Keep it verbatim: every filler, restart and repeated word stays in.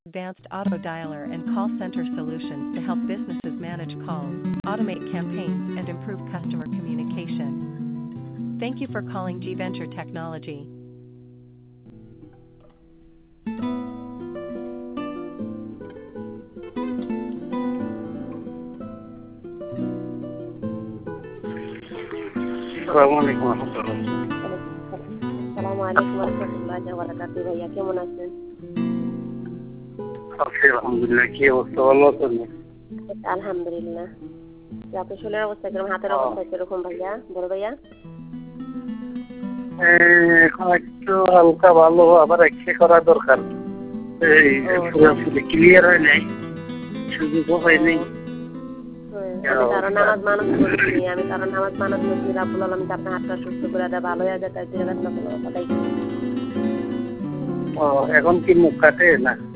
Advanced auto dialer and call center solutions to help businesses manage calls, automate campaigns, and improve customer communication. Thank you for calling G Venture Technology. আসসালামু আলাইকুম ওয়া রাহমাতুল্লাহ। আসসালামু আলাইকুম ওয়া রাহমাতুল্লাহি ওয়া বারাকাতুহু। ভাইয়া কেমন আছেন? আছি আলহামদুলিল্লাহ। কি অবস্থা, ভালো আছেন? আলহামদুলিল্লাহ। আপনার শরীরের অবস্থা কিরকম, হাতের অবস্থা কিরকম ভাইয়া, বড় ভাইয়া? এখন একটু হালকা ভালো, আবার এক্সরে করা দরকার। এই পুরোপুরি ক্লিয়ার হয় নাই, সুযোগও হয় নাই। আমি তারা নামাজ মানত করেছি, আমি তারা নামাজ মানত করেছি রাব্বুল আলামিন আপনার হাতটা সুস্থ করে দেয়, ভালো হয়ে যায়, তাই দিনের বেলা কোনো কথা। ও এখন কি মুখ কাটে না?